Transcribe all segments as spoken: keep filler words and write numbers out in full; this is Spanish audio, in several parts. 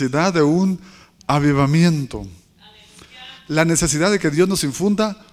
necesidad de un avivamiento. La necesidad de que Dios nos infunda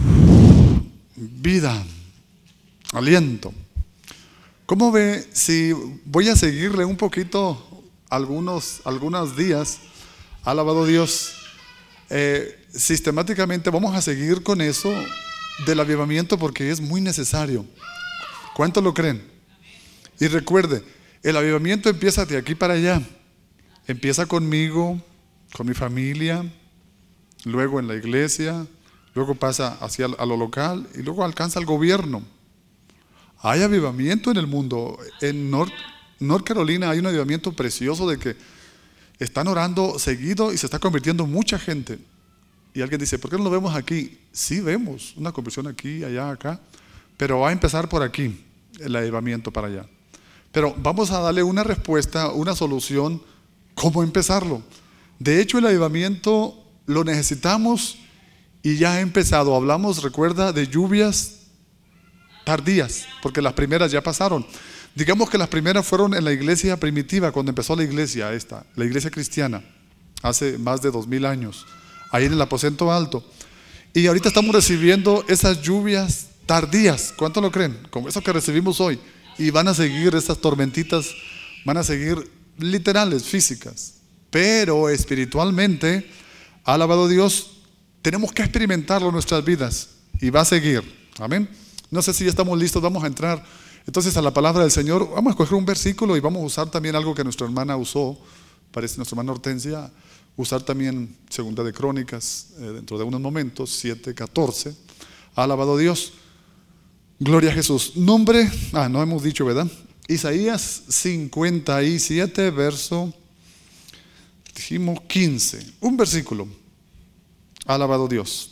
vida, aliento. ¿Cómo ve si voy a seguirle un poquito algunos, algunos días? Alabado Dios. Eh, sistemáticamente vamos a seguir con eso del avivamiento porque es muy necesario. ¿Cuántos lo creen? Y recuerde, el avivamiento empieza de aquí para allá. Empieza conmigo, con mi familia, luego en la iglesia, luego pasa hacia a lo local y luego alcanza al gobierno. Hay avivamiento en el mundo. En North, North Carolina hay un avivamiento precioso de que están orando seguido y se está convirtiendo mucha gente. Y alguien dice, ¿por qué no lo vemos aquí? Sí vemos una conversión aquí, allá, acá, pero va a empezar por aquí, el avivamiento para allá. Pero vamos a darle una respuesta, una solución, ¿cómo empezarlo? De hecho, el avivamiento lo necesitamos y ya ha empezado. Hablamos, recuerda, de lluvias tardías, porque las primeras ya pasaron. Digamos que las primeras fueron en la iglesia primitiva, cuando empezó la iglesia esta, la iglesia cristiana, hace más de dos mil años, ahí en el aposento alto. Y ahorita estamos recibiendo esas lluvias tardías. ¿Cuánto lo creen? Como eso que recibimos hoy. Y van a seguir esas tormentitas, van a seguir literales, físicas. Pero espiritualmente, alabado Dios, tenemos que experimentarlo en nuestras vidas. Y va a seguir. Amén. No sé si ya estamos listos, vamos a entrar entonces a la palabra del Señor. Vamos a escoger un versículo y vamos a usar también algo que nuestra hermana usó, parece nuestra hermana Hortensia, usar también Segunda de Crónicas, eh, dentro de unos momentos, siete, catorce. Alabado Dios. Gloria a Jesús. Nombre, ah, no hemos dicho, ¿verdad? Isaías cincuenta y siete, verso, dijimos quince. Un versículo. Alabado Dios.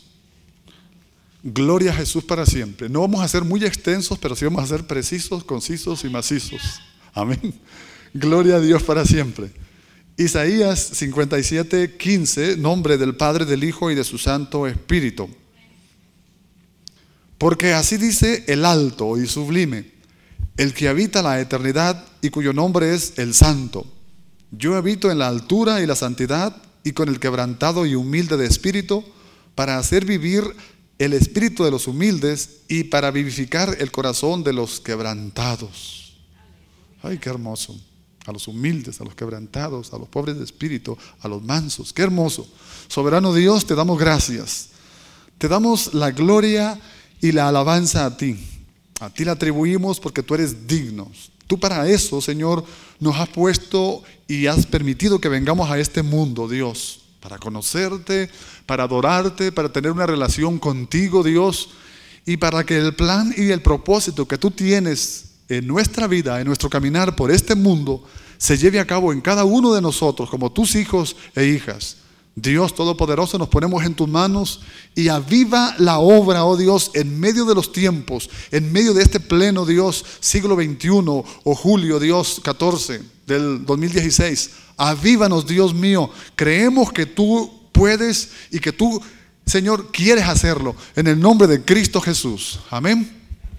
Gloria a Jesús para siempre. No vamos a ser muy extensos, pero sí vamos a ser precisos, concisos y macizos. Amén. Gloria a Dios para siempre. Isaías cincuenta y siete, quince. Nombre del Padre, del Hijo y de su Santo Espíritu. Porque así dice el alto y sublime, el que habita la eternidad y cuyo nombre es el Santo. Yo habito en la altura y la santidad y con el quebrantado y humilde de espíritu, para hacer vivir el espíritu de los humildes y para vivificar el corazón de los quebrantados. Ay, qué hermoso. A los humildes, a los quebrantados, a los pobres de espíritu, a los mansos. Qué hermoso. Soberano Dios, te damos gracias. Te damos la gloria y la alabanza a ti. A ti la atribuimos porque tú eres digno. Tú para eso, Señor, nos has puesto y has permitido que vengamos a este mundo, Dios. Para conocerte, para adorarte, para tener una relación contigo, Dios, y para que el plan y el propósito que tú tienes en nuestra vida, en nuestro caminar por este mundo, se lleve a cabo en cada uno de nosotros, como tus hijos e hijas. Dios Todopoderoso, nos ponemos en tus manos y aviva la obra, oh Dios, en medio de los tiempos, en medio de este pleno, Dios, siglo veintiuno o julio, Dios, catorce del dos mil dieciséis. Avívanos, Dios mío. Creemos que tú puedes y que tú, Señor, quieres hacerlo en el nombre de Cristo Jesús. Amén.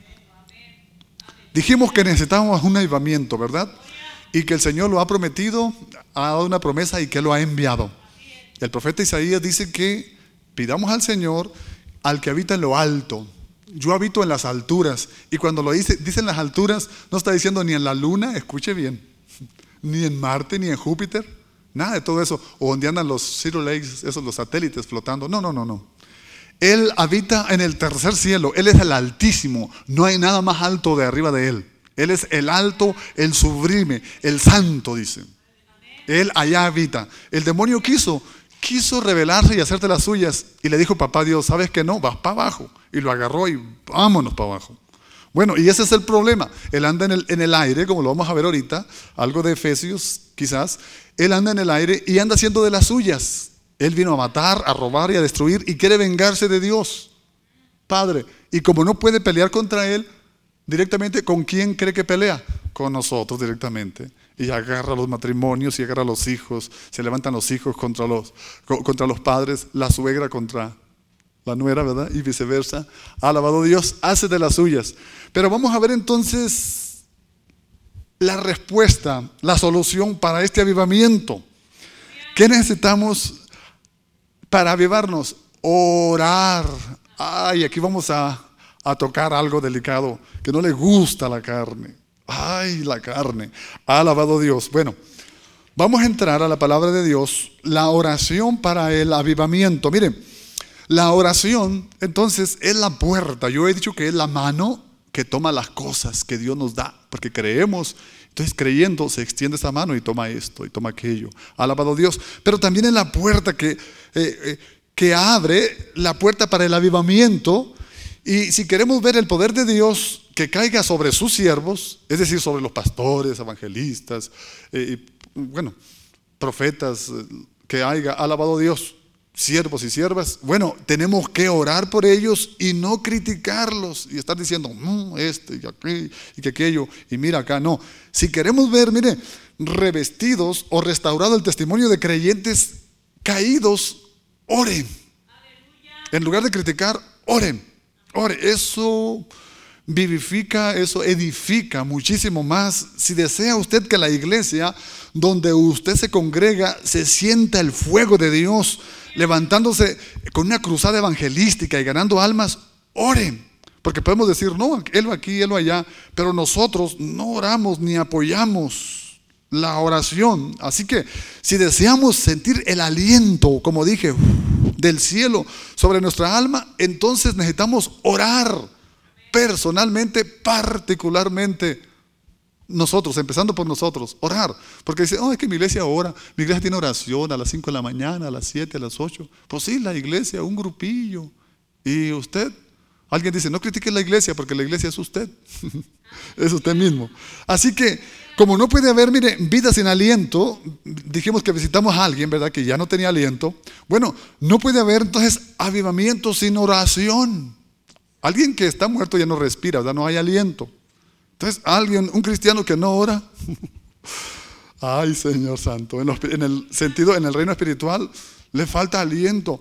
Dijimos que necesitábamos un avivamiento, ¿verdad? Y que el Señor lo ha prometido, ha dado una promesa y que lo ha enviado. El profeta Isaías dice que pidamos al Señor, al que habita en lo alto. Yo habito en las alturas. Y cuando lo dice, dice en las alturas, no está diciendo ni en la luna, escuche bien, ni en Marte, ni en Júpiter, nada de todo eso, o donde andan los Zero Lakes, esos los satélites flotando. No, no, no, no. Él habita en el tercer cielo. Él es el Altísimo. No hay nada más alto de arriba de Él. Él es el alto, el sublime, el santo, dice. Él allá habita. El demonio quiso Quiso rebelarse y hacerte las suyas. Y le dijo, papá Dios, ¿sabes que no? Vas para abajo. Y lo agarró y vámonos para abajo. Bueno, y ese es el problema. Él anda en el, en el aire, como lo vamos a ver ahorita. Algo de Efesios, quizás. Él anda en el aire y anda haciendo de las suyas. Él vino a matar, a robar y a destruir. Y quiere vengarse de Dios, Padre. Y como no puede pelear contra Él directamente, ¿con quién cree que pelea? Con nosotros directamente. Y agarra los matrimonios y agarra los hijos. Se levantan los hijos contra los, contra los padres, la suegra contra la nuera, ¿verdad? Y viceversa. Alabado Dios, hace de las suyas. Pero vamos a ver entonces la respuesta, la solución para este avivamiento. ¿Qué necesitamos para avivarnos? Orar. Ay, aquí vamos a, a tocar algo delicado, que no le gusta la carne. Ay, la carne. Alabado Dios. Bueno, vamos a entrar a la palabra de Dios, la oración para el avivamiento. Miren, la oración entonces es la puerta. Yo he dicho que es la mano que toma las cosas que Dios nos da, porque creemos. Entonces creyendo se extiende esa mano y toma esto y toma aquello. Alabado Dios. Pero también es la puerta que, eh, eh, que abre la puerta para el avivamiento. Y si queremos ver el poder de Dios que caiga sobre sus siervos, es decir, sobre los pastores, evangelistas, eh, y, bueno, profetas, eh, que haya, alabado Dios, siervos y siervas, bueno, tenemos que orar por ellos y no criticarlos y estar diciendo mmm, este y aquello y que aquello y mira acá. No, si queremos ver, mire, revestidos o restaurado el testimonio de creyentes caídos, oren. En lugar de criticar, oren. Oren. Eso vivifica, eso edifica muchísimo más. Si desea usted que la iglesia donde usted se congrega se sienta el fuego de Dios levantándose con una cruzada evangelística y ganando almas, oren. Porque podemos decir, no, él va aquí, él va allá, pero nosotros no oramos ni apoyamos la oración. Así que si deseamos sentir el aliento, como dije, del cielo sobre nuestra alma, entonces necesitamos orar personalmente, particularmente nosotros, empezando por nosotros, orar. Porque dice, oh, es que mi iglesia ora, mi iglesia tiene oración a las cinco de la mañana, a las siete, a las ocho. Pues sí, la iglesia, un grupillo. Y usted, alguien dice, no critique la iglesia porque la iglesia es usted. Es usted mismo. Así que, como no puede haber, mire, vida sin aliento, dijimos que visitamos a alguien, ¿verdad? Que ya no tenía aliento. Bueno, no puede haber entonces avivamiento sin oración. Alguien que está muerto ya no respira, ¿verdad? No hay aliento. Entonces, alguien, un cristiano que no ora, ay, Señor Santo, en, los, en el sentido, en el reino espiritual, le falta aliento.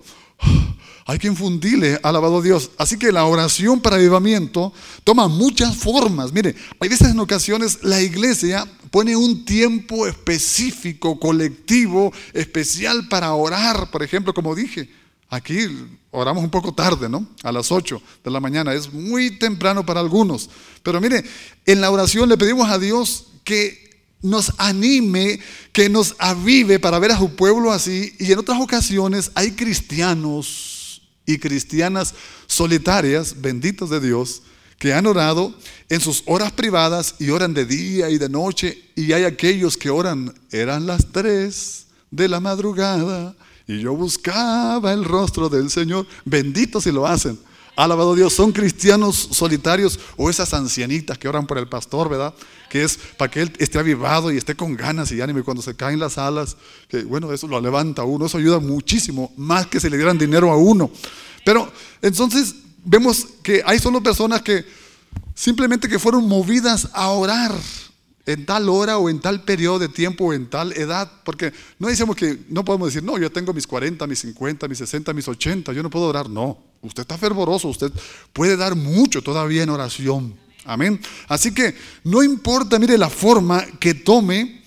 Hay que infundirle, alabado Dios. Así que la oración para avivamiento toma muchas formas. Mire, hay veces en ocasiones la iglesia pone un tiempo específico, colectivo, especial para orar. Por ejemplo, como dije, aquí oramos un poco tarde, ¿no? A las ocho de la mañana. Es muy temprano para algunos. Pero mire, en la oración le pedimos a Dios que nos anime, que nos avive para ver a su pueblo así. Y en otras ocasiones hay cristianos y cristianas solitarias, benditos de Dios, que han orado en sus horas privadas y oran de día y de noche. Y hay aquellos que oran, eran las tres de la madrugada y yo buscaba el rostro del Señor. Benditos si lo hacen. Alabado Dios. Son cristianos solitarios o esas ancianitas que oran por el pastor, ¿verdad? Que es para que él esté avivado y esté con ganas y ánimo. Y cuando se caen las alas, que bueno, eso lo levanta a uno. Eso ayuda muchísimo, más que si le dieran dinero a uno. Pero entonces vemos que hay solo personas que simplemente que fueron movidas a orar en tal hora o en tal periodo de tiempo o en tal edad. Porque no decimos que no podemos decir, no, yo tengo mis cuarenta, mis cincuenta, mis sesenta, mis ochenta, yo no puedo orar. No, usted está fervoroso, usted puede dar mucho todavía en oración. Amén. Así que no importa, mire, la forma que tome,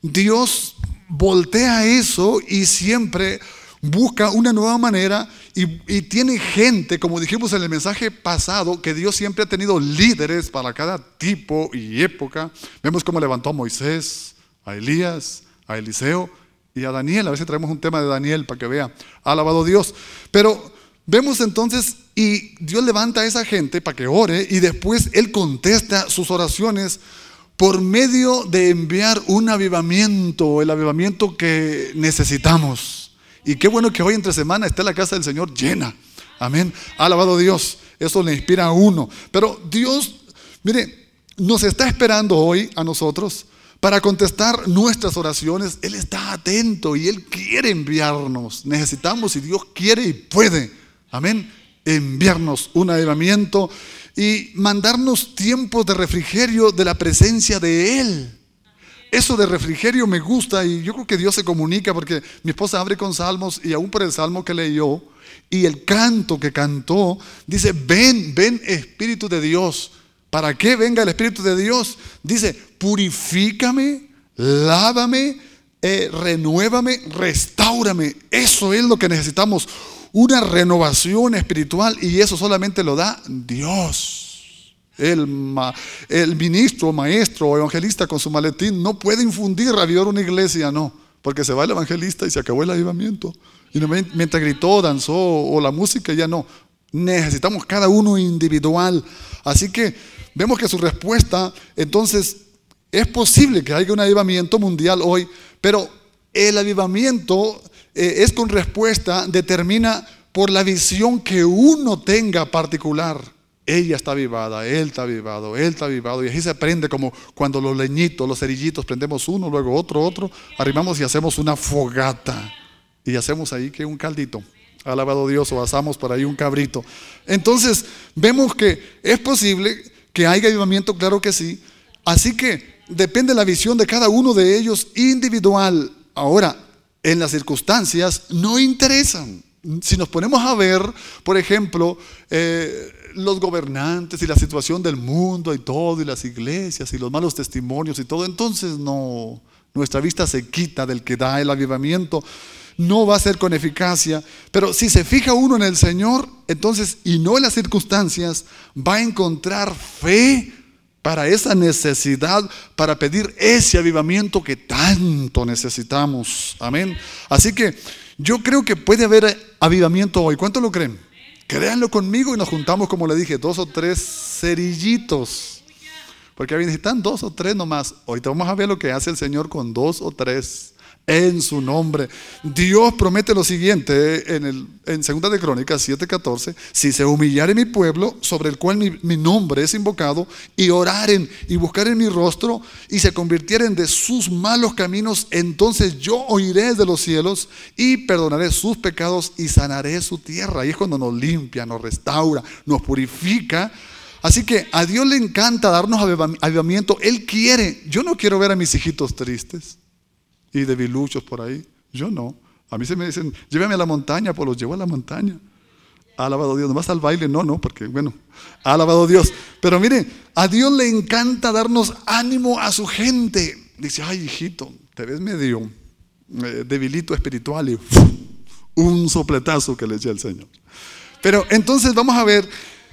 Dios voltea eso y siempre busca una nueva manera y, y tiene gente, como dijimos en el mensaje pasado, que Dios siempre ha tenido líderes para cada tipo y época. Vemos cómo levantó a Moisés, a Elías, a Eliseo y a Daniel. A veces traemos un tema de Daniel para que vea. Alabado Dios. Pero vemos entonces, y Dios levanta a esa gente para que ore y después Él contesta sus oraciones por medio de enviar un avivamiento, el avivamiento que necesitamos. Y qué bueno que hoy entre semana esté la casa del Señor llena. Amén. Alabado Dios. Eso le inspira a uno. Pero Dios, mire, nos está esperando hoy a nosotros para contestar nuestras oraciones. Él está atento y Él quiere enviarnos. Necesitamos, y Dios quiere y puede, amén, enviarnos un avivamiento y mandarnos tiempos de refrigerio de la presencia de Él. Eso de refrigerio me gusta y yo creo que Dios se comunica porque mi esposa abre con salmos y aún por el salmo que leyó y el canto que cantó, dice, ven, ven Espíritu de Dios. ¿Para qué venga el Espíritu de Dios? Dice, purifícame, lávame eh, renuévame, restáurame. Eso es lo que necesitamos, una renovación espiritual, y eso solamente lo da Dios. El, ma, el ministro, maestro o evangelista con su maletín no puede infundir, avivar una iglesia, no, porque se va el evangelista y se acabó el avivamiento. Y no, mientras gritó, danzó o la música, ya no. Necesitamos cada uno individual. Así que vemos que su respuesta, entonces, es posible que haya un avivamiento mundial hoy, pero el avivamiento eh, es con respuesta, determina por la visión que uno tenga particular. Ella está avivada, él está avivado, él está avivado, y así se aprende, como cuando los leñitos, los cerillitos, prendemos uno, luego otro, otro, arrimamos y hacemos una fogata, y hacemos ahí que un caldito. Alabado Dios, o asamos por ahí un cabrito. Entonces vemos que es posible que haya avivamiento, claro que sí. Así que depende de la visión de cada uno de ellos individual. Ahora, en las circunstancias no interesan. Si nos ponemos a ver, por ejemplo, eh, los gobernantes y la situación del mundo y todo, y las iglesias y los malos testimonios y todo, entonces no, nuestra vista se quita del que da el avivamiento. No va a ser con eficacia, pero si se fija uno en el Señor, entonces, y no en las circunstancias, va a encontrar fe para esa necesidad, para pedir ese avivamiento que tanto necesitamos. Amén. Así que yo creo que puede haber avivamiento hoy. ¿Cuántos lo creen? Créanlo conmigo y nos juntamos, como le dije, dos o tres cerillitos. Porque necesitan dos o tres nomás. Ahorita vamos a ver lo que hace el Señor con dos o tres. En su nombre. Dios promete lo siguiente en, el, en segunda de Crónicas siete catorce: si se humillare mi pueblo, sobre el cual mi, mi nombre es invocado, y oraren y buscaren mi rostro, y se convirtieren de sus malos caminos, entonces yo oiré de los cielos y perdonaré sus pecados y sanaré su tierra. Y es cuando nos limpia, nos restaura, nos purifica. Así que a Dios le encanta darnos avivamiento. Él quiere. Yo no quiero ver a mis hijitos tristes y debiluchos por ahí. Yo no. A mí se me dicen, llévame a la montaña, pues los llevo a la montaña. Alabado Dios. Nomás al baile, no, no, porque bueno, alabado Dios. Pero mire, a Dios le encanta darnos ánimo a su gente. Dice, ay, hijito, te ves medio eh, debilito espiritual, y ¡uf! Un sopletazo que le eché al Señor. Pero entonces vamos a ver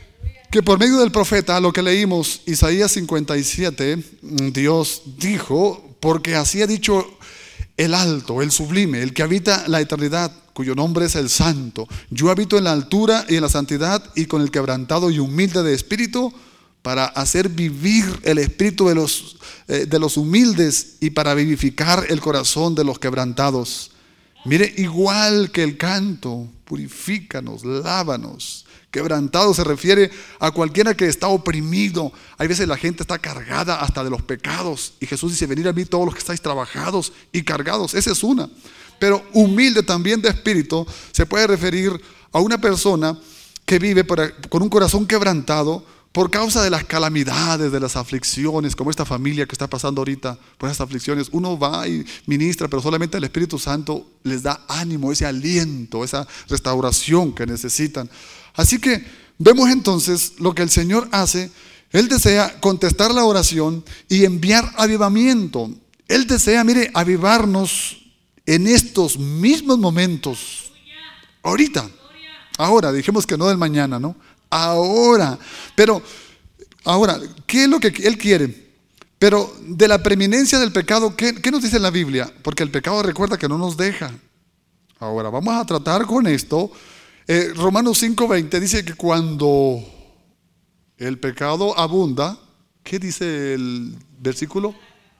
que por medio del profeta, lo que leímos, Isaías cincuenta y siete, Dios dijo, porque así ha dicho el alto, el sublime, el que habita la eternidad, cuyo nombre es el santo. Yo habito en la altura y en la santidad, y con el quebrantado y humilde de espíritu, para hacer vivir el espíritu de los, eh, de los humildes, y para vivificar el corazón de los quebrantados. Mire, igual que el canto, purifícanos, lávanos. Quebrantado se refiere a cualquiera que está oprimido. Hay veces la gente está cargada hasta de los pecados, y Jesús dice, venid a mí todos los que estáis trabajados y cargados. Esa es una. Pero humilde también de espíritu se puede referir a una persona que vive por, con un corazón quebrantado por causa de las calamidades, de las aflicciones, como esta familia que está pasando ahorita por estas aflicciones. Uno va y ministra, pero solamente el Espíritu Santo les da ánimo, ese aliento, esa restauración que necesitan. Así que vemos entonces lo que el Señor hace. Él desea contestar la oración y enviar avivamiento. Él desea, mire, avivarnos en estos mismos momentos. Ahorita. Ahora, dijimos que no del mañana, ¿no? Ahora. Pero, ahora, ¿qué es lo que Él quiere? Pero de la preeminencia del pecado, ¿qué, qué nos dice la Biblia? Porque el pecado, recuerda, que no nos deja. Ahora, vamos a tratar con esto. Eh, Romanos cinco veinte dice que cuando el pecado abunda, ¿qué dice el versículo?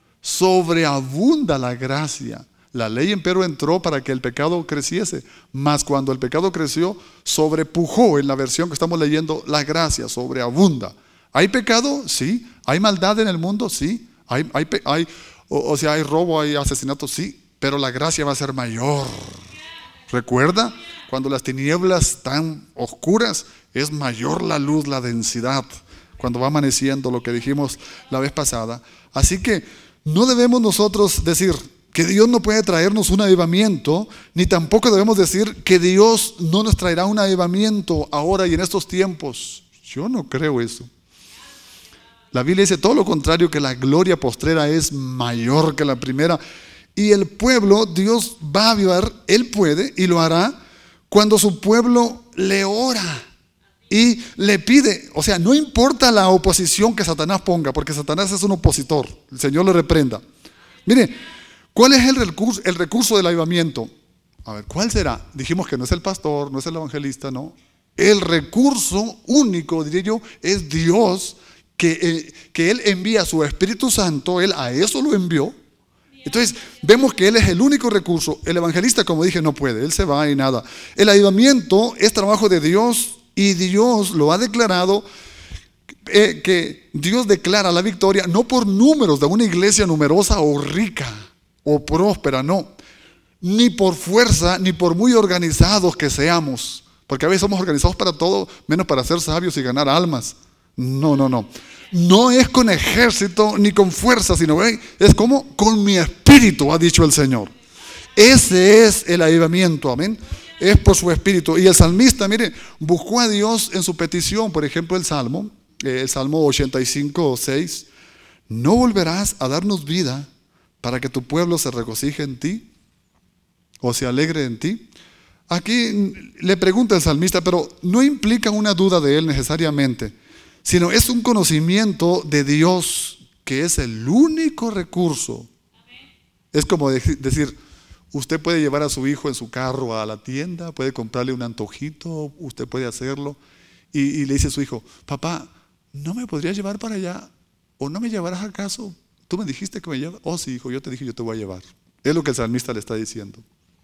Sobreabunda la gracia. La ley empero entró para que el pecado creciese, mas cuando el pecado creció, sobrepujó, en la versión que estamos leyendo, la gracia, sobreabunda. ¿Hay pecado? Sí. ¿Hay maldad en el mundo? Sí. ¿Hay, hay, hay, o, o sea, hay robo, hay asesinato? Sí. Pero la gracia va a ser mayor. ¿Recuerda? Cuando las tinieblas están oscuras, es mayor la luz, la densidad, cuando va amaneciendo, lo que dijimos la vez pasada. Así que no debemos nosotros decir que Dios no puede traernos un avivamiento, ni tampoco debemos decir que Dios no nos traerá un avivamiento ahora y en estos tiempos. Yo no creo eso. La Biblia dice todo lo contrario, que la gloria postrera es mayor que la primera. Y el pueblo, Dios va a avivar, Él puede y lo hará cuando su pueblo le ora y le pide. O sea, no importa la oposición que Satanás ponga, porque Satanás es un opositor. El Señor lo reprenda. Mire, ¿cuál es el recurso, el recurso del avivamiento? A ver, ¿cuál será? Dijimos que no es el pastor, no es el evangelista, no. El recurso único, diría yo, es Dios, que, eh, que Él envía a su Espíritu Santo. Él a eso lo envió. Entonces vemos que Él es el único recurso. El evangelista, como dije, no puede, él se va y nada. El avivamiento es trabajo de Dios y Dios lo ha declarado, eh, que Dios declara la victoria no por números de una iglesia numerosa o rica o próspera, no, ni por fuerza, ni por muy organizados que seamos, porque a veces somos organizados para todo menos para ser sabios y ganar almas. No, no, no. No es con ejército ni con fuerza, sino es como con mi espíritu, ha dicho el Señor. Ese es el avivamiento, amén. Es por su espíritu. Y el salmista, mire, buscó a Dios en su petición. Por ejemplo, el Salmo, el Salmo ochenta y cinco, seis. No volverás a darnos vida para que tu pueblo se regocije en ti o se alegre en ti. Aquí le pregunta el salmista, pero no implica una duda de él necesariamente, sino es un conocimiento de Dios, que es el único recurso. Es como decir, usted puede llevar a su hijo en su carro a la tienda, puede comprarle un antojito, usted puede hacerlo, y, y le dice a su hijo, papá, ¿no me podrías llevar para allá? ¿O no me llevarás acaso? Tú me dijiste que me llevas. Oh sí, hijo, yo te dije, yo te voy a llevar. Es lo que el salmista le está diciendo.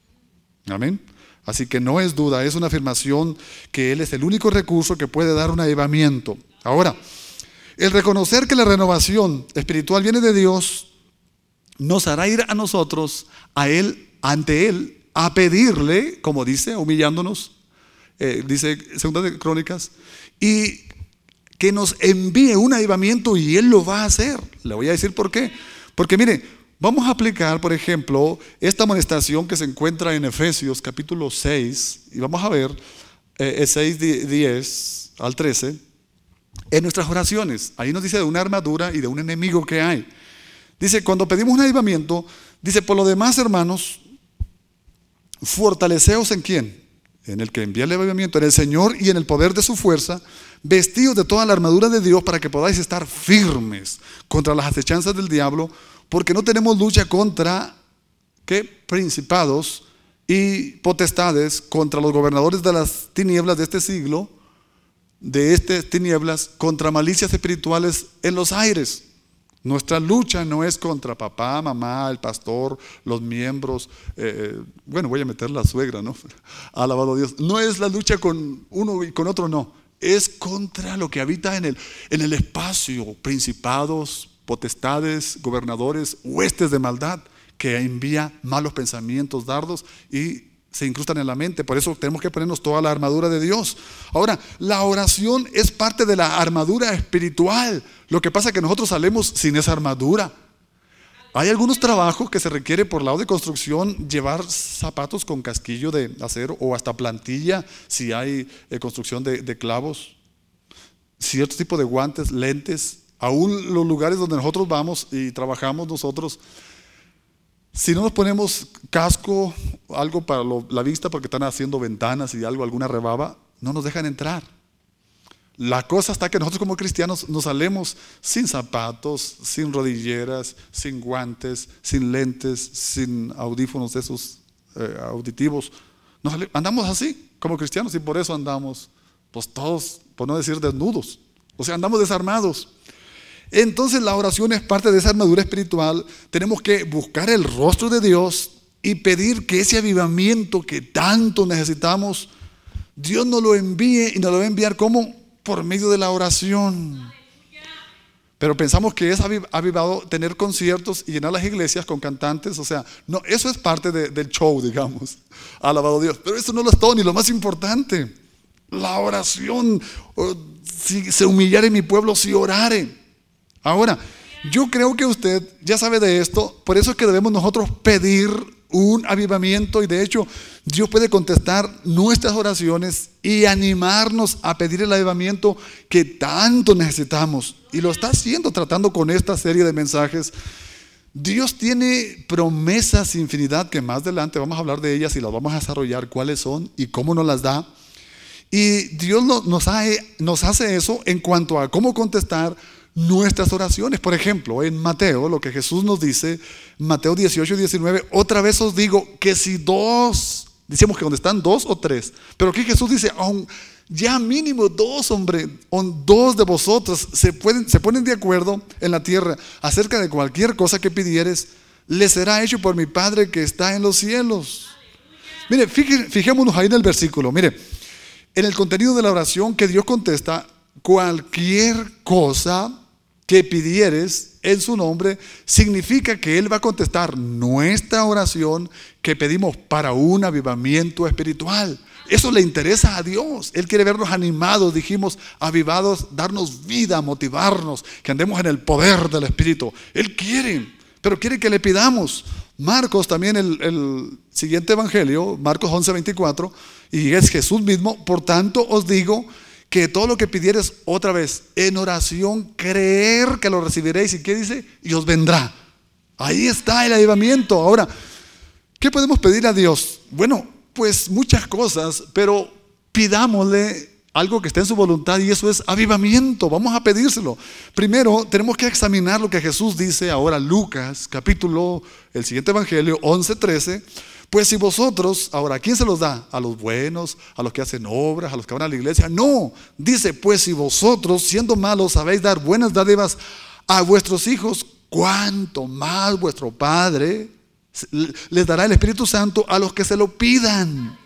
Amén. Así que no es duda, es una afirmación que Él es el único recurso que puede dar un avivamiento. Ahora, el reconocer que la renovación espiritual viene de Dios nos hará ir a nosotros, a Él, ante Él, a pedirle, como dice, humillándonos, eh, dice Segunda de Crónicas, y que nos envíe un avivamiento, y Él lo va a hacer. Le voy a decir por qué. Porque mire, vamos a aplicar, por ejemplo, esta amonestación que se encuentra en Efesios capítulo seis, y vamos a ver eh, seis, diez al trece, en nuestras oraciones. Ahí nos dice de una armadura y de un enemigo que hay. Dice, cuando pedimos un avivamiento, dice, por lo demás, hermanos, fortaleceos en quién, en el que envía el avivamiento, en el Señor y en el poder de su fuerza, vestidos de toda la armadura de Dios para que podáis estar firmes contra las acechanzas del diablo, porque no tenemos lucha contra ¿qué? Principados y potestades, contra los gobernadores de las tinieblas de este siglo, de estas tinieblas, contra malicias espirituales en los aires. Nuestra lucha no es contra papá, mamá, el pastor, los miembros, eh, bueno, voy a meter la suegra, ¿no? Alabado Dios. No es la lucha con uno y con otro, no. Es contra lo que habita en el, en el espacio, principados, potestades, gobernadores, huestes de maldad, que envía malos pensamientos, dardos, y se incrustan en la mente. Por eso tenemos que ponernos toda la armadura de Dios. Ahora, la oración es parte de la armadura espiritual. Lo que pasa es que nosotros salimos sin esa armadura. Hay algunos trabajos que se requiere por lado de construcción llevar zapatos con casquillo de acero o hasta plantilla si hay eh, construcción de, de clavos, cierto tipo de guantes, lentes. Aún los lugares donde nosotros vamos y trabajamos nosotros, si no nos ponemos casco, algo para lo, la vista porque están haciendo ventanas y algo, alguna rebaba, no nos dejan entrar. La cosa está que nosotros como cristianos nos salemos sin zapatos, sin rodilleras, sin guantes, sin lentes, sin audífonos de esos eh, auditivos. Nos andamos así como cristianos y por eso andamos, pues todos, por no decir desnudos. O sea, andamos desarmados. Entonces la oración es parte de esa armadura espiritual. Tenemos que buscar el rostro de Dios y pedir que ese avivamiento que tanto necesitamos, Dios nos lo envíe, y nos lo va a enviar como por medio de la oración. Pero pensamos que es avivado tener conciertos y llenar las iglesias con cantantes. O sea, no, eso es parte de, del show, digamos. Alabado Dios. Pero eso no lo es todo, ni lo más importante. La oración. Si se humillare mi pueblo, si orare. Ahora, yo creo que usted ya sabe de esto. Por eso es que debemos nosotros pedir un avivamiento, y de hecho Dios puede contestar nuestras oraciones y animarnos a pedir el avivamiento que tanto necesitamos, y lo está haciendo tratando con esta serie de mensajes Dios tiene promesas infinidad que más adelante vamos a hablar de ellas y las vamos a desarrollar cuáles son y cómo nos las da. Y Dios nos hace, nos hace eso en cuanto a cómo contestar nuestras oraciones. Por ejemplo, en Mateo, lo que Jesús nos dice, Mateo dieciocho, diecinueve, otra vez os digo que si dos, decimos que donde están dos o tres, pero aquí Jesús dice, aun ya mínimo dos, hombre, dos de vosotros se, pueden, se ponen de acuerdo en la tierra acerca de cualquier cosa que pidieres, le será hecho por mi Padre que está en los cielos. Mire, fije, fijémonos ahí en el versículo, mire, en el contenido de la oración que Dios contesta, cualquier cosa que pidieres en su nombre, significa que Él va a contestar nuestra oración que pedimos para un avivamiento espiritual. Eso le interesa a Dios. Él quiere vernos animados, dijimos, avivados, darnos vida, motivarnos, que andemos en el poder del Espíritu. Él quiere, pero quiere que le pidamos. Marcos también, el, el siguiente evangelio, Marcos once, veinticuatro, y es Jesús mismo, por tanto os digo que todo lo que pidieres, otra vez, en oración, creer que lo recibiréis. ¿Y qué dice? Y os vendrá. Ahí está el avivamiento. Ahora, ¿qué podemos pedir a Dios? Bueno, pues muchas cosas, pero pidámosle algo que esté en su voluntad, y eso es avivamiento. Vamos a pedírselo. Primero tenemos que examinar lo que Jesús dice ahora, Lucas capítulo, el siguiente evangelio, once, trece. Pues si vosotros, ahora, ¿a quién se los da? ¿A los buenos? ¿A los que hacen obras? ¿A los que van a la iglesia? No, dice, pues si vosotros, siendo malos, sabéis dar buenas dádivas a vuestros hijos, ¿cuánto más vuestro Padre les dará el Espíritu Santo a los que se lo pidan?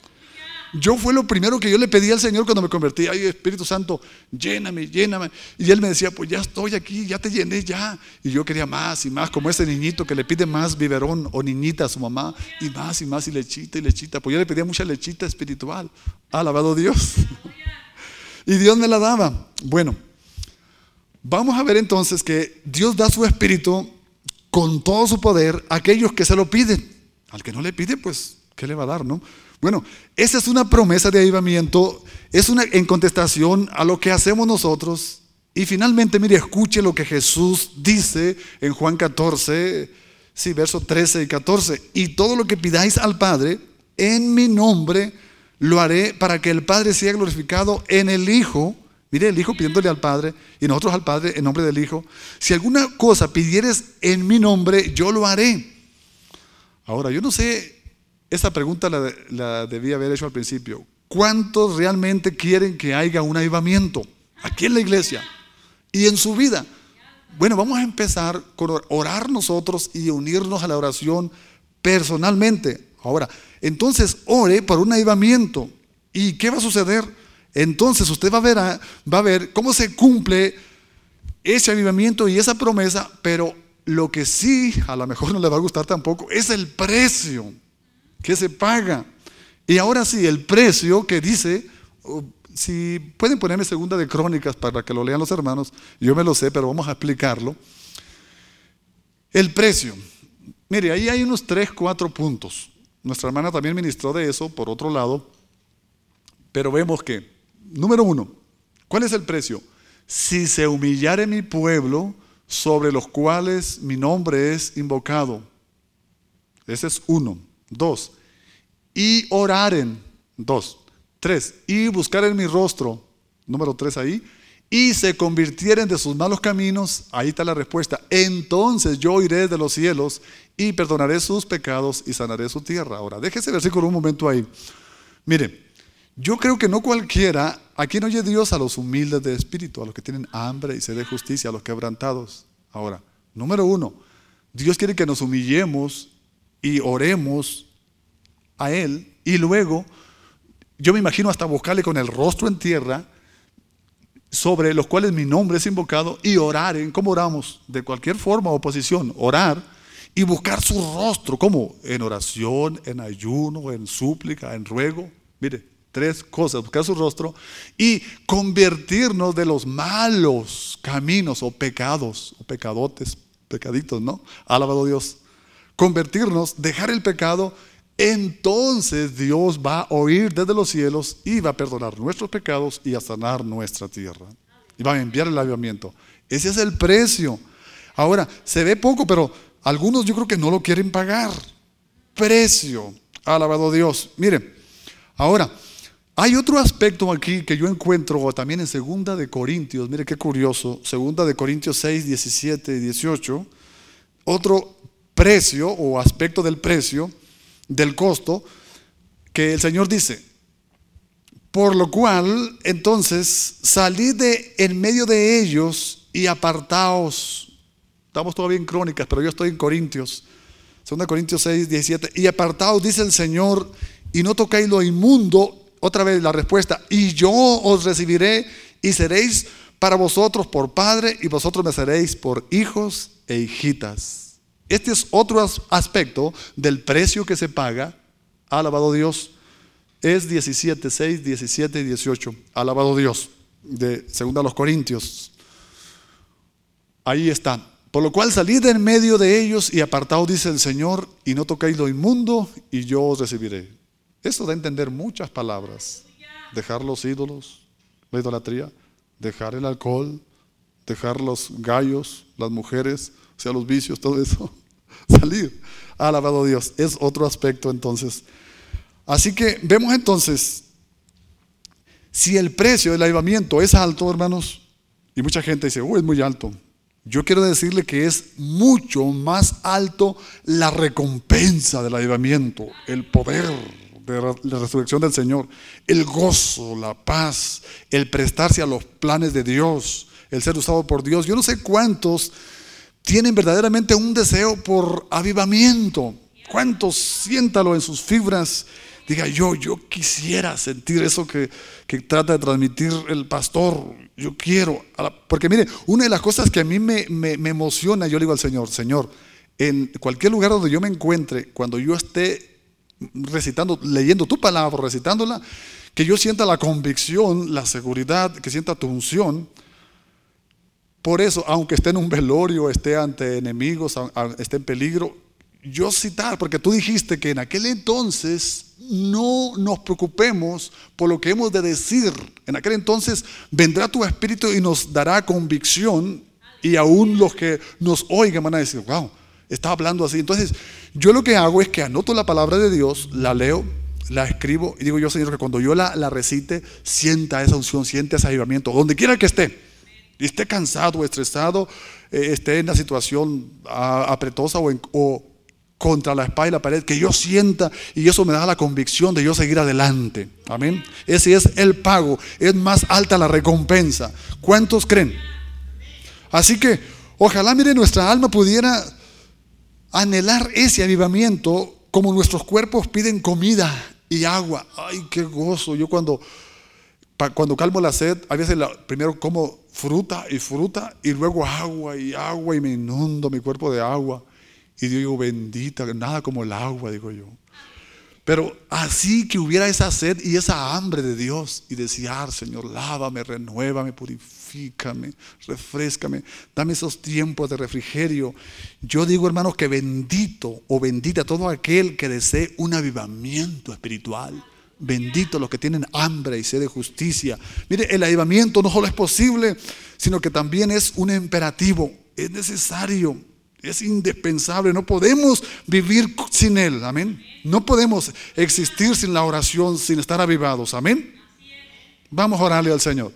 Yo fue lo primero que yo le pedí al Señor cuando me convertí. Ay, Espíritu Santo, lléname, lléname. Y Él me decía, pues ya estoy aquí, ya te llené ya. Y yo quería más y más, como ese niñito que le pide más biberón o niñita a su mamá. Y más y más y lechita y lechita. Pues yo le pedía mucha lechita espiritual. Alabado Dios. Y Dios me la daba. Bueno, vamos a ver entonces que Dios da su Espíritu con todo su poder a aquellos que se lo piden. Al que no le pide, pues, ¿qué le va a dar, no? Bueno, esa es una promesa de avivamiento, es una en contestación a lo que hacemos nosotros. Y finalmente, mire, escuche lo que Jesús dice en Juan catorce, sí, versos trece y catorce. Y todo lo que pidáis al Padre, en mi nombre, lo haré para que el Padre sea glorificado en el Hijo. Mire, el Hijo pidiéndole al Padre y nosotros al Padre en nombre del Hijo. Si alguna cosa pidieres en mi nombre, yo lo haré. Ahora, yo no sé, esta pregunta la, la debía haber hecho al principio. ¿Cuántos realmente quieren que haya un avivamiento aquí en la iglesia y en su vida? Bueno, vamos a empezar con orar nosotros y unirnos a la oración personalmente. Ahora, entonces ore por un avivamiento. ¿Y qué va a suceder? Entonces usted va a ver, va a ver cómo se cumple ese avivamiento y esa promesa, pero lo que sí a lo mejor no le va a gustar tampoco es el precio que se paga. Y ahora sí, el precio que dice, si pueden ponerme segunda de Crónicas para que lo lean los hermanos, yo me lo sé, pero vamos a explicarlo. El precio, mire, ahí hay unos tres, cuatro puntos. Nuestra hermana también ministró de eso, por otro lado, pero vemos que, número uno, ¿cuál es el precio? Si se humillare mi pueblo, sobre los cuales mi nombre es invocado. Ese es uno. Dos, y oraren. Dos. Tres, y buscaren mi rostro. Número tres ahí. Y se convirtieren de sus malos caminos. Ahí está la respuesta. Entonces yo iré de los cielos y perdonaré sus pecados y sanaré su tierra. Ahora, deje ese versículo un momento ahí. Mire, yo creo que no cualquiera, ¿a quién oye Dios? A los humildes de espíritu, a los que tienen hambre y sed de justicia, a los quebrantados. Ahora, número uno, Dios quiere que nos humillemos y oremos a Él, y luego yo me imagino hasta buscarle con el rostro en tierra, sobre los cuales mi nombre es invocado, y orar. ¿En cómo oramos? De cualquier forma o posición, orar y buscar su rostro. ¿Cómo? En oración, en ayuno, en súplica, en ruego. Mire, tres cosas: buscar su rostro y convertirnos de los malos caminos o pecados o pecadotes, pecaditos, ¿no? Alabado Dios. Convertirnos, dejar el pecado. Entonces Dios va a oír desde los cielos y va a perdonar nuestros pecados y a sanar nuestra tierra. Y va a enviar el avivamiento. Ese es el precio. Ahora, se ve poco, pero algunos yo creo que no lo quieren pagar. Precio, alabado Dios. Mire, ahora, hay otro aspecto aquí que yo encuentro también en segunda de Corintios. Mire qué curioso, segunda de Corintios seis, diecisiete y dieciocho. Otro precio o aspecto del precio, del costo, que el Señor dice: por lo cual, entonces, salid de en medio de ellos y apartaos. Estamos todavía en Crónicas, pero yo estoy en Corintios. segunda de Corintios seis, diecisiete. Y apartaos, dice el Señor, y no tocáis lo inmundo. Otra vez la respuesta: y yo os recibiré y seréis para vosotros por padre, y vosotros me seréis por hijos e hijitas. Este es otro aspecto del precio que se paga. Alabado Dios. Es diecisiete, seis, diecisiete y dieciocho. Alabado Dios. De segunda a los Corintios. Ahí está. Por lo cual salid en medio de ellos y apartaos, dice el Señor, y no tocáis lo inmundo, y yo os recibiré. Eso da a entender muchas palabras. Dejar los ídolos, la idolatría, dejar el alcohol, dejar los gallos, las mujeres, o sea, los vicios, todo eso. Salir. Alabado Dios. Es otro aspecto entonces. Así que vemos entonces, si el precio del avivamiento es alto, hermanos, y mucha gente dice: oh, es muy alto. Yo quiero decirle que es mucho más alto la recompensa del avivamiento, el poder de la resurrección del Señor, el gozo, la paz, el prestarse a los planes de Dios, el ser usado por Dios. Yo no sé cuántos tienen verdaderamente un deseo por avivamiento. ¿Cuántos siéntalo en sus fibras? Diga: yo, yo quisiera sentir eso que, que trata de transmitir el pastor. Yo quiero. Porque mire, una de las cosas que a mí me, me, me emociona, yo le digo al Señor: Señor, en cualquier lugar donde yo me encuentre, cuando yo esté recitando, leyendo tu palabra, recitándola, que yo sienta la convicción, la seguridad, que sienta tu unción. Por eso, aunque esté en un velorio, esté ante enemigos, esté en peligro, yo citar, porque tú dijiste que en aquel entonces no nos preocupemos por lo que hemos de decir. En aquel entonces vendrá tu Espíritu y nos dará convicción, y aún los que nos oigan van a decir: wow, está hablando así. Entonces yo lo que hago es que anoto la palabra de Dios, la leo, la escribo, y digo yo: Señor, que cuando yo la, la recite, sienta esa unción, sienta ese avivamiento, donde quiera que esté, y esté cansado, estresado, eh, esté en una situación a, apretosa o, en, o contra la espada y la pared, que yo sienta, y eso me da la convicción de yo seguir adelante. Amén. Ese es el pago, es más alta la recompensa. ¿Cuántos creen? Así que ojalá, mire, nuestra alma pudiera anhelar ese avivamiento como nuestros cuerpos piden comida y agua. Ay, qué gozo. Yo cuando, cuando calmo la sed, a veces la, primero como fruta y fruta, y luego agua y agua, y me inundo mi cuerpo de agua. Y digo: bendita, nada como el agua, digo yo. Pero así que hubiera esa sed y esa hambre de Dios, y desear: Señor, lávame, renuévame, purifícame, refréscame, dame esos tiempos de refrigerio. Yo digo, hermanos, que bendito o bendita todo aquel que desee un avivamiento espiritual. Bendito los que tienen hambre y sed de justicia. Mire, el avivamiento no solo es posible, sino que también es un imperativo, es necesario. Es indispensable, no podemos vivir sin Él, amén. No podemos existir sin la oración, sin estar avivados, amén. Vamos a orarle al Señor.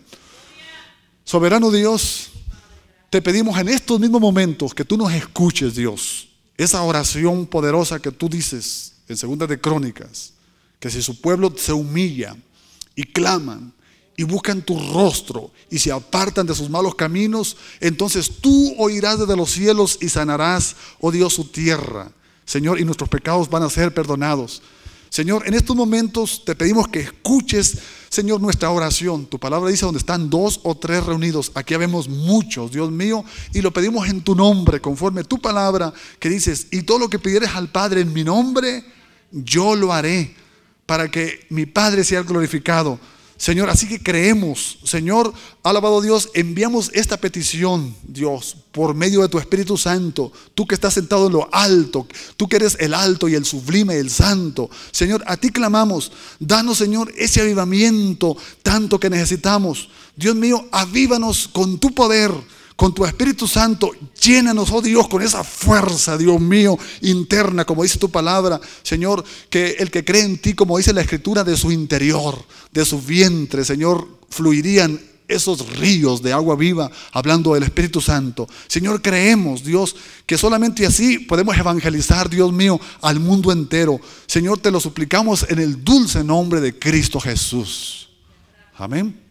Soberano Dios, te pedimos en estos mismos momentos que tú nos escuches, Dios. Esa oración poderosa que tú dices en segunda de Crónicas, que si su pueblo se humilla y claman y buscan tu rostro y se apartan de sus malos caminos, entonces tú oirás desde los cielos y sanarás, oh Dios, su tierra, Señor, y nuestros pecados van a ser perdonados. Señor, en estos momentos te pedimos que escuches, Señor, nuestra oración. Tu palabra dice: donde están dos o tres reunidos, aquí habemos muchos, Dios mío, y lo pedimos en tu nombre, conforme tu palabra que dices: y todo lo que pidieres al Padre en mi nombre, yo lo haré, para que mi Padre sea glorificado. Señor, así que creemos, Señor, alabado Dios, enviamos esta petición, Dios, por medio de tu Espíritu Santo, tú que estás sentado en lo alto, tú que eres el alto y el sublime, el santo. Señor, a ti clamamos, danos, Señor, ese avivamiento tanto que necesitamos. Dios mío, avívanos con tu poder, con tu Espíritu Santo. Llénanos, oh Dios, con esa fuerza, Dios mío, interna, como dice tu palabra, Señor, que el que cree en ti, como dice la Escritura, de su interior, de su vientre, Señor, fluirían esos ríos de agua viva, hablando del Espíritu Santo. Señor, creemos, Dios, que solamente así podemos evangelizar, Dios mío, al mundo entero. Señor, te lo suplicamos en el dulce nombre de Cristo Jesús. Amén.